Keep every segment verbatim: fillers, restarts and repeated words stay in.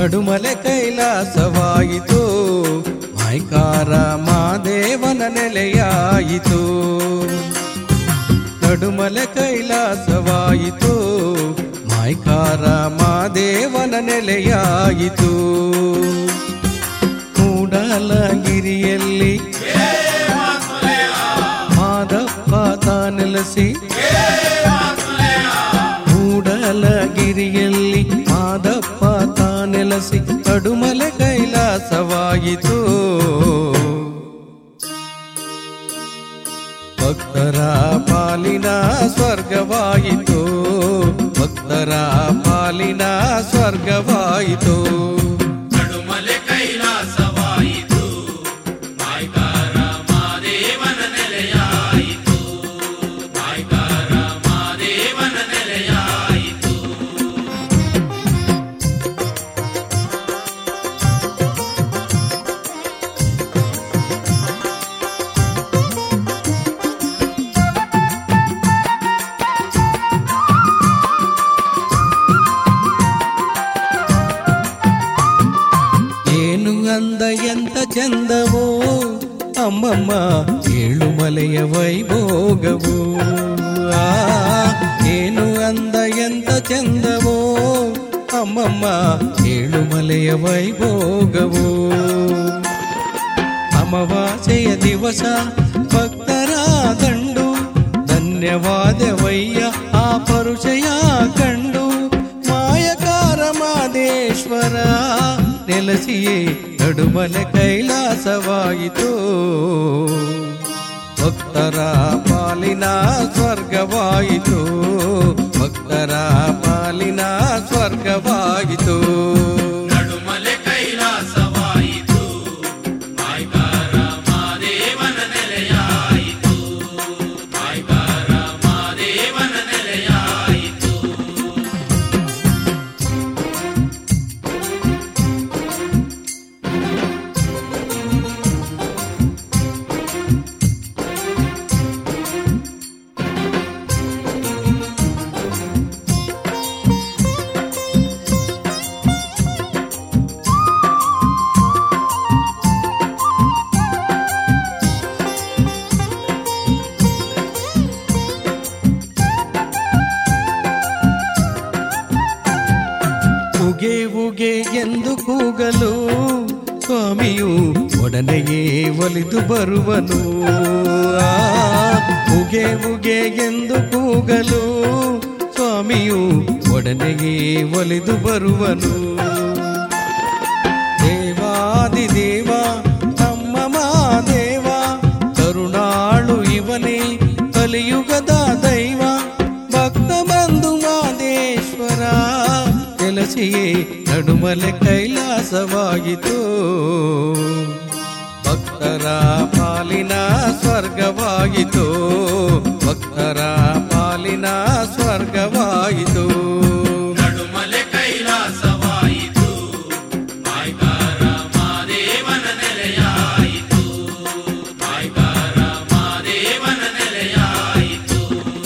ನಡುಮಲೆ ಕೈಲಾಸವಾಯಿತು, ಮಾಯ್ಕಾರ ಮಾದೇವನ ನೆಲೆಯಾಯಿತು. ನಡುಮಲೆ ಕೈಲಾಸವಾಯಿತು, ಮಾಯ್ಕಾರ ಮಾದೇವನ ನೆಲೆಯಾಯಿತು. ಮೂಡಲಗಿರಿಯಲ್ಲಿ ಮಾದಪ್ಪ ತಾನೆಲಸಿ, ಮೂಡಲಗಿರಿಯಲ್ಲಿ ಮಾದಪ್ಪ ತಾನೆಲಸಿ, ನಡುಮಲೆ ಕೈಲಾಸವಾಯಿತು. ಭಕ್ತರ ಪಾಲಿನ ಸ್ವರ್ಗವಾಯಿತು, ಭಕ್ತರ ಪಾಲಿನ ಸ್ವರ್ಗವಾಯಿತು. ನಡುಮಲೆ ಕೈಲಾಸವಾಯಿತು, ಮಾಯ್ಕಾರ ಮಾದೇವನ ನೆಲೆಯಾಯಿತು, ಮಾಯ್ಕಾರ ಮಾದೇವನ ನೆಲೆಯಾಯಿತು. ಅಂದ ಎಂತ ಚಂದವೋ ಅಮ್ಮಮ್ಮ ಏಳುಮಲೆಯ ವೈಭೋಗವು. ಆ ಏನು ಅಂದ ಎಂತ ಚಂದವೋ ಅಮ್ಮಮ್ಮ ಏಳುಮಲೆಯ ವೈಭೋಗವು. ಅಮಾವಾಸ್ಯೆಯ ದಿವಸ ಭಕ್ತರ ದಂಡು, ಧನ್ಯವಾದವಯ್ಯ ಆ ಪರುಷಯ ಕಂಡು. ಮಾಯಕಾರ ಮಾದೇಶ್ವರ ನೆಲಸಿಯೇ ನಡುಮಲೆ ಕೈಲಾಸವಾಯಿತು, ಭಕ್ತರ ಪಾಲಿನ ಸ್ವರ್ಗವಾಯಿತು, ಭಕ್ತರ ಪಾಲಿನ ಸ್ವರ್ಗವಾಯಿತು. ನಡುಮಲೆ ಕೈಲಾಸವಾಯಿತು, ಮಾಯ್ಕಾರ ಮಾದೇವನ ನೆಲೆಯಾಯಿತು, ಮಾಯ್ಕಾರ ಮಾದೇವನ ನೆಲೆಯಾಯಿತು. ಉಗೆ ಉಗೆ ಎಂದು ಕೂಗಲು ಸ್ವಾಮಿಯು ಒಡನೆಯೇ ಒಲಿದು ಬರುವನು. ಆ ಉಗೆ ಉಗೆ ಎಂದು ಕೂಗಲು ಸ್ವಾಮಿಯು ಒಡನೆಯೇ ಒಲಿದು ಬರುವನು. ದೇವಾದಿದೇವ ನಮ್ಮ ಮಾದೇವ, ಕರುಣಾಳು ಇವನೇ ಕಲಿಯುಗದ ದೈವ. ಭಕ್ತ ಬಂಧು ಮಾದೇಶ್ವರ ನೆಲಸಿಯೇ ನಡುಮಲೆ ಕೈಲಾಸವಾಯಿತು, ಭಕ್ತರ ಪಾಲಿನ ಸ್ವರ್ಗವಾಯಿತು, ಭಕ್ತರ ಪಾಲಿನ ಸ್ವರ್ಗವಾಯಿತು. ನಡುಮಲೆ ಕೈಲಾಸವಾಯಿತು, ಮಾಯ್ಕಾರ ಮಾದೇವನ ನೆಲೆಯಾಯಿತು, ಮಾಯ್ಕಾರ ಮಾದೇವನ ನೆಲೆಯಾಯಿತು.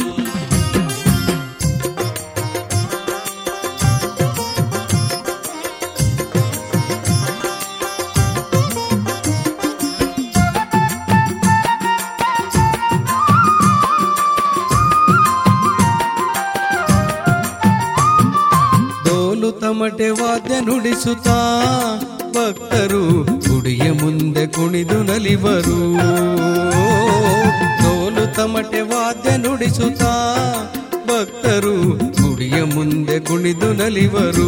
ತಮಟೆ ವಾದ್ಯ ನುಡಿಸುತ್ತಾ ಭಕ್ತರು ಗುಡಿಯ ಮುಂದೆ ಕುಣಿದು ನಲಿವರು. ಡೋಲು ತಮಟೆ ವಾದ್ಯ ನುಡಿಸುತ್ತಾ ಭಕ್ತರು ಗುಡಿಯ ಮುಂದೆ ಕುಣಿದು ನಲಿವರು.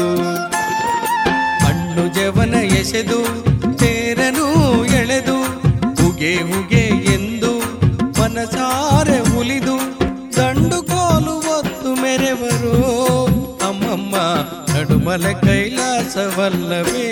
ಹಣ್ಣು ಜವನ ಎಸೆದು ತೇರನು ಎಳೆದು ಹುಗೆ ಹುಗೆ ಎಂದು ಮನಸಾರೆ ಉಲಿದು ದಂಡು ಕೋಲು ಹೊತ್ತು ಮೆರೆವರು. ಅಮ್ಮಮ್ಮ ನಡುಮಲೆ ಕೈಲಾಸವಲ್ಲವೇ,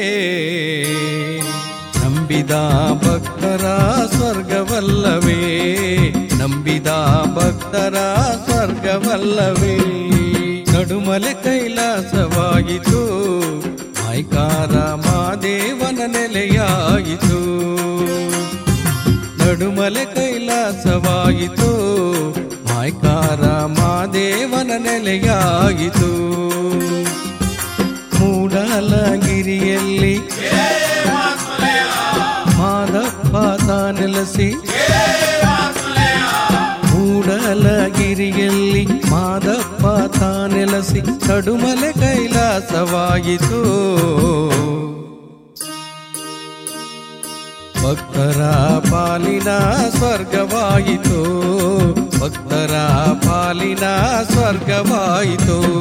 ನಂಬಿದ ಭಕ್ತರ ಸ್ವರ್ಗವಲ್ಲವೇ, ನಂಬಿದ ಭಕ್ತರ ಸ್ವರ್ಗವಲ್ಲವೇ. ನಡುಮಲೆ ಕೈಲಾಸವಾಯಿತು, ಮಾಯ್ಕಾರ ಮಾದೇವನ ನೆಲೆಯಾಯಿತು. ನಡುಮಲೆ ಕೈಲಾಸವಾಯಿತು, ಮಾಯ್ಕಾರ ಮಾದೇವನ ನೆಲೆಯಾಯಿತು. ಮೂಡಲಗಿ ಗಿರಿಯಲ್ಲಿ ಮಾದಪ್ಪ ತಾನೆಲಸಿ ಮೂಡಲಗಿರಿಯಲ್ಲಿ ಮಾದಪ್ಪ ತಾನೆಲಸಿ ಕಡುಮಲೆ ಕೈಲಾಸವಾಯಿತು. ಭಕ್ತರ ಪಾಲಿನ ಸ್ವರ್ಗವಾಯಿತು, ಭಕ್ತರ ಪಾಲಿನ ಸ್ವರ್ಗವಾಯಿತು.